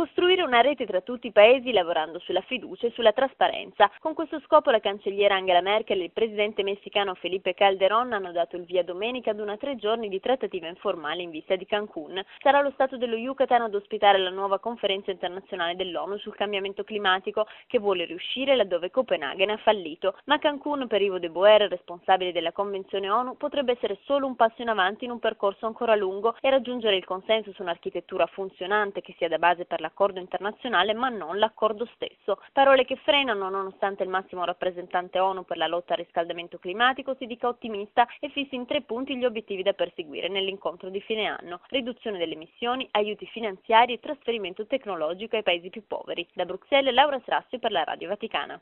Costruire una rete tra tutti i paesi lavorando sulla fiducia e sulla trasparenza. Con questo scopo la cancelliera Angela Merkel e il presidente messicano Felipe Calderón hanno dato il via domenica ad 3 giorni di trattativa informale in vista di Cancún. Sarà lo Stato dello Yucatan ad ospitare la nuova conferenza internazionale dell'ONU sul cambiamento climatico, che vuole riuscire laddove Copenaghen ha fallito. Ma Cancún, per Ivo de Boer, responsabile della Convenzione ONU, potrebbe essere solo un passo in avanti in un percorso ancora lungo e raggiungere il consenso su un'architettura funzionante che sia da base per l'accordo internazionale, ma non l'accordo stesso. Parole che frenano, nonostante il massimo rappresentante ONU per la lotta al riscaldamento climatico si dica ottimista e fissi in 3 punti gli obiettivi da perseguire nell'incontro di fine anno: riduzione delle emissioni, aiuti finanziari e trasferimento tecnologico ai paesi più poveri. Da Bruxelles, Laura Srassio per la Radio Vaticana.